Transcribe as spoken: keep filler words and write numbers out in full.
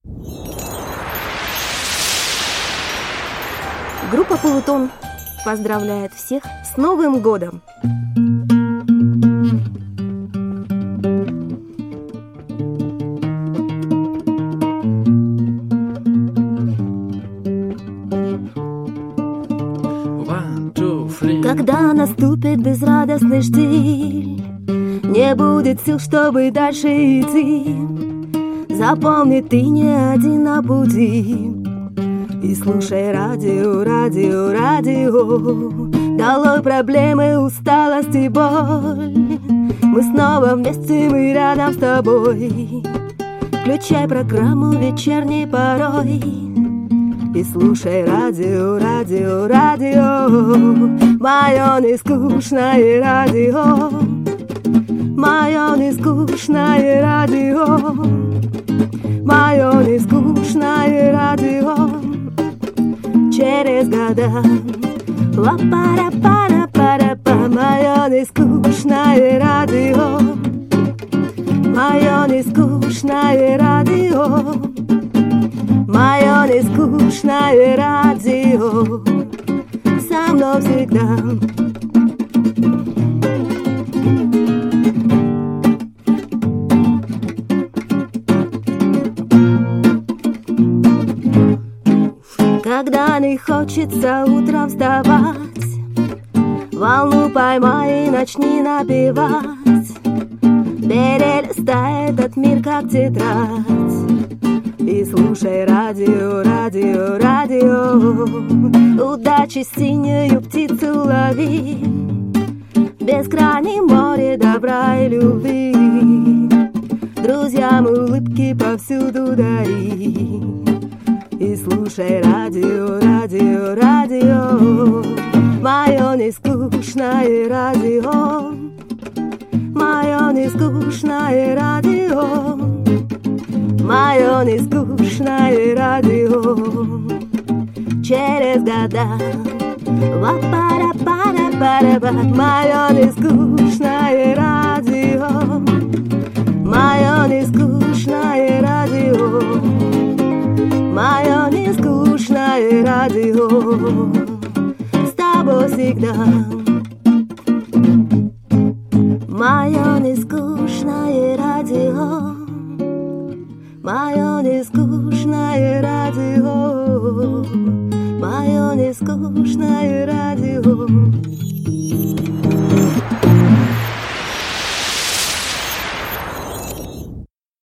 Группа «Полутон» поздравляет всех с Новым годом! Когда наступит безрадостный штиль, не будет сил, чтобы дальше идти. Запомни, ты не один на пути. И слушай радио, радио, радио. Долой проблемы, усталость и боль. Мы снова вместе, мы рядом с тобой. Включай программу вечерней порой и слушай радио, радио, радио. Мое нескучное радио, мое нескучное радио, мое нескучное радио. Через года ла-пара-пара-пара-па. Мое нескучное радио, мое нескучное радио, мое нескучное радио. Со мной всегда. Когда не хочется утром вставать, волну поймай и начни напевать. Перелистай этот мир, как тетрадь, и слушай радио, радио, радио. Удачи синюю птицу лови, бескрайнее море добра и любви. Друзьям улыбки повсюду дари. И слушай радио, радио, радио. Мое нескучное радио, мое нескучное радио, мое нескучное радио. Через года ла-пара-пара-пара-па. Мое нескучное радио, мое нескучное радио, мое нескучное радио. С тобой всегда. Мое нескучное радио, мое нескучное радио, мое нескучное радио.